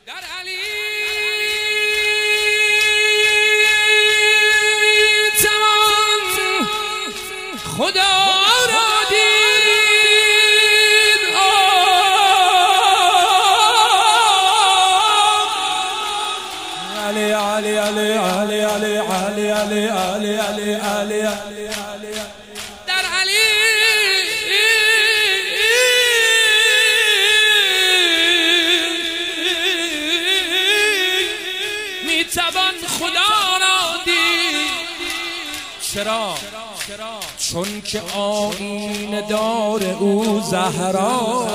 در علی تمام خدا را دید. علی علی علی علی علی علی علی علی علی علی در علی میتوان خدا را دید. چرا؟ چون که آیین دار او زهرا،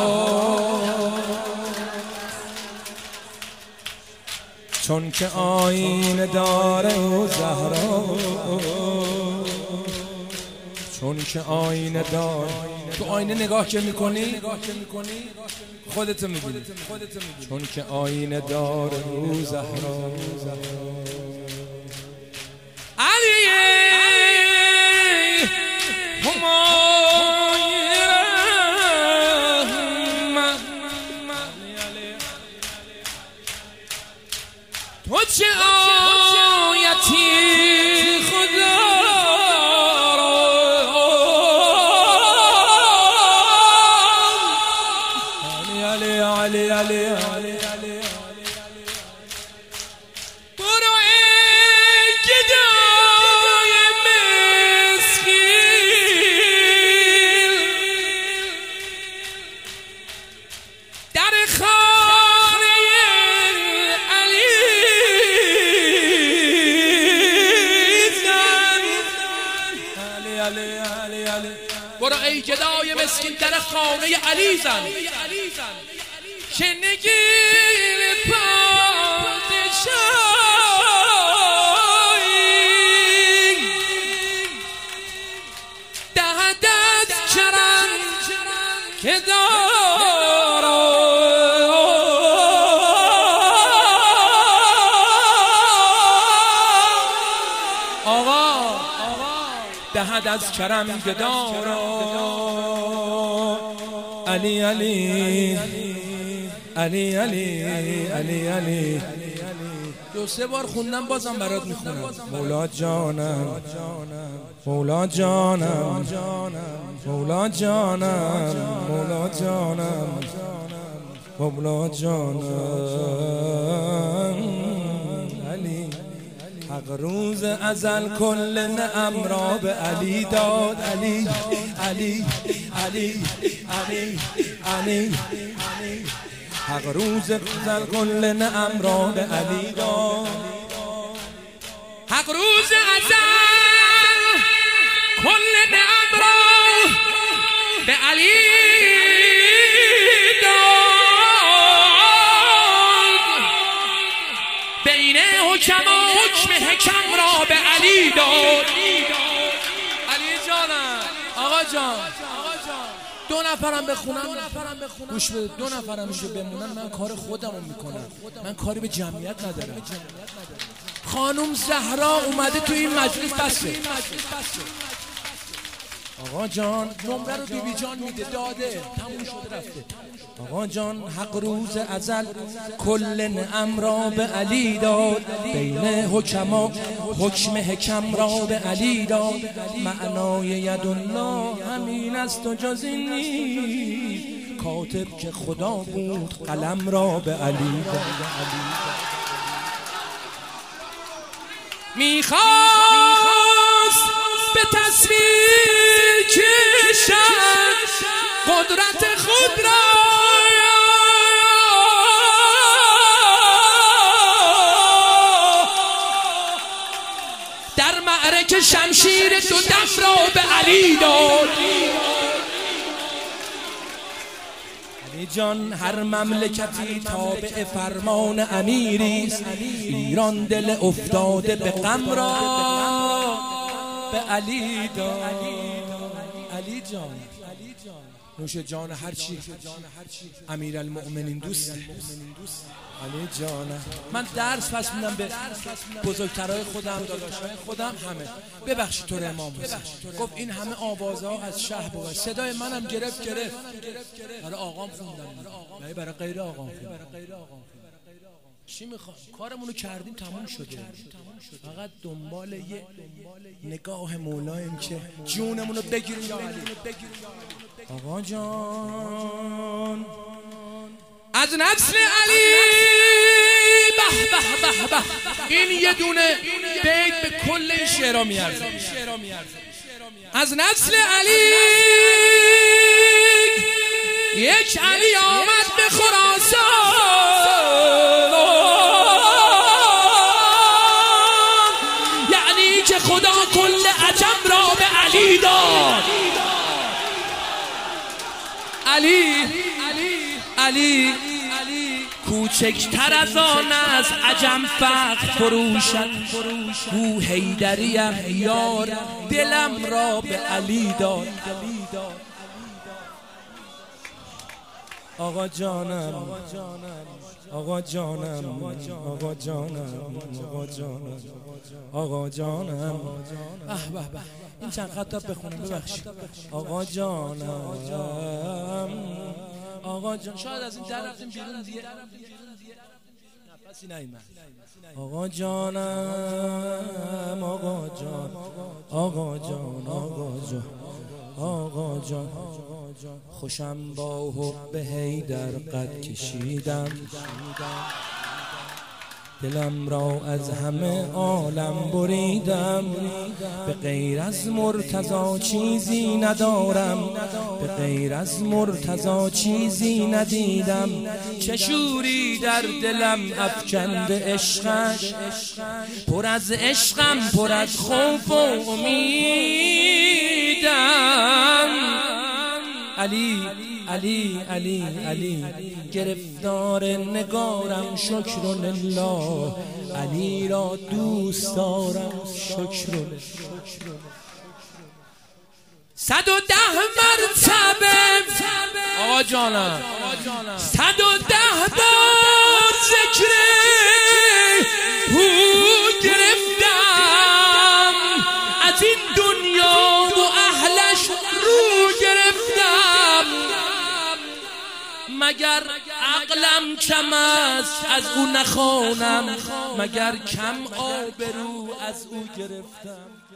چون که آیین دار او زهرا، چون که آیین دار. تو آینه نگاه که میکنی خودتو میبینی. چون که آیین دار او زهرا. علی تو چه آیتی خدا را علی علی علی علی برو ای گدای مسکین در خانه علی زن. برو ای گدای مسکین در خانه علی زن که نگین پادشاهی دهدت کرم که دارا. آقا دهد از کرم که دارا. علی علی علی علی علی علی. دو سه بار خوندم بازم برات میخونم. مولا جانم مولا جانم مولا جانم مولا جانم مولا جانم. علی حق روز ازل کل نعم را به علی داد. علی علی علی علی علی. حق روز ازل کل نعم را به علی داد. حق روز ازل کل نعم را به علی داد. بین حکما حکم حکم را به علی داد. علی جانم. آقا جان دو نفرم بخونم گوش بده. دو نفرم میشه بمونن من کار خودمو میکنم. من کاری به جمعیت ندارم. خانم زهرا اومده تو این مجلس بسه. آقا جان نمره رو بیبی جان میده داده تموم شده رفته. آقا جان حق روز ازل کل نعم را به علی داد. بین حکما حکم حکم را به علی داد. معنای یدالله همین است و جز این نیست. کاتب که خدا بود قلم را به علی داد. میخواست به تصویر کشد قدرت خود را. در معرکه شمشیر دو دم را به علی داد. علی جان هر مملکتی تابع فرمان امیریست. ایران دل افتاده به غم را به علی داد. علی جان نوش جان هرچی امیرالمؤمنین دوسته. علی جانم من درس پس میدم به بزرگترهای خودم داداشای خودم همه. ببخشید تو امام حسین گفت این همه آوازها از شهر بود. صدای منم گرفت برای آقام خوندم برای غیر آقام خوندم. چی میخوام؟ کارمونو کردیم تموم شده، فقط دنبال یه نگاه مولایم که جونمونو بگیری یا علی. آقا جان از نسل علی به به به به، این یه دونه بیت به کل این شعرها میارزه. از نسل علی یک علی آمد به خراسان، یعنی که خدا کل عجم را به علی داد. علی کوچکتر از آن از عجم فخر فروشد، او حیدریم یار دلم را به علی داد. آقا جانم آقا جانم آقا جانم آقا جانم این چند خط بخونم ببخشید. آقا جانم آقا جان، شاید از این در رفتیم بیرون دیگه نفسی نیامد. آقا جانم آقا جان آقا جان آقا جان آقا جان، خوشم با حب حیدر قد کشیدم، دلم را از همه عالم بریدم، به غیر از مرتضی چیزی ندارم، به غیر از مرتضی چیزی ندیدم، چه شوری در دلم افکنده عشقش، پر از عشقم پر از خوف و امیدم. علی گرفتار نگارم شکر لله، علی را دوست دارم شکر لله. 110 مرتبه آقا جانم 110 بار ذکر او گرفتم، از این دنیا و اهلش رو گرفتم، مگر عقلم کم است از او نخوانم، مگر کم آبرو از او گرفتم.